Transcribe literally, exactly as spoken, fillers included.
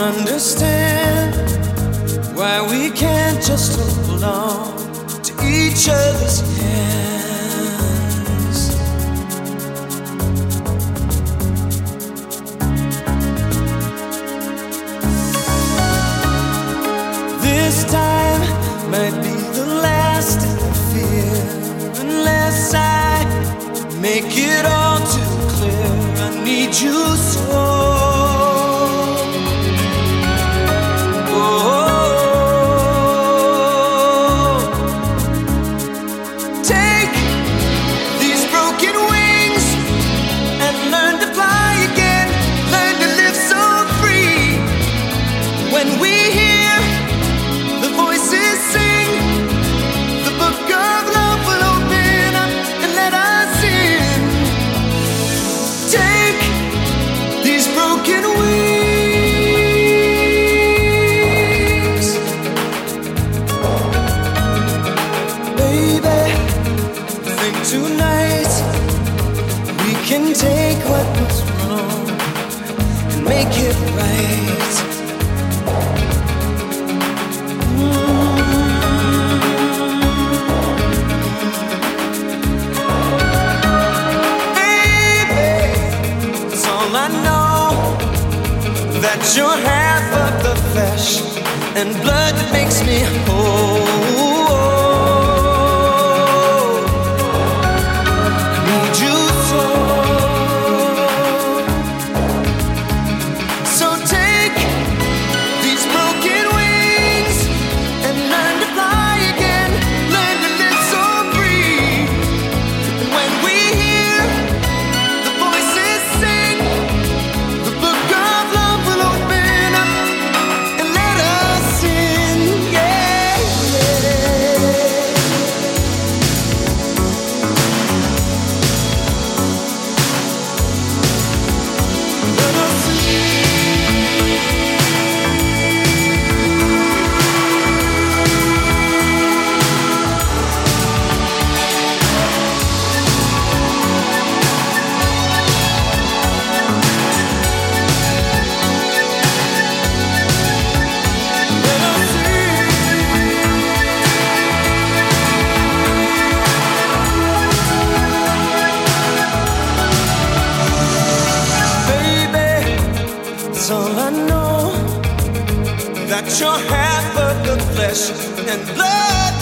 understand why we can't just hold on to each other's hands. This time might be the last, I fear, unless I make it all too clear. I need you so. Tonight we can take what was wrong and make it right. Mm-hmm. Baby, it's all I know, that you're half of the flesh and blood that makes me whole. All I know, that you're half of the flesh and blood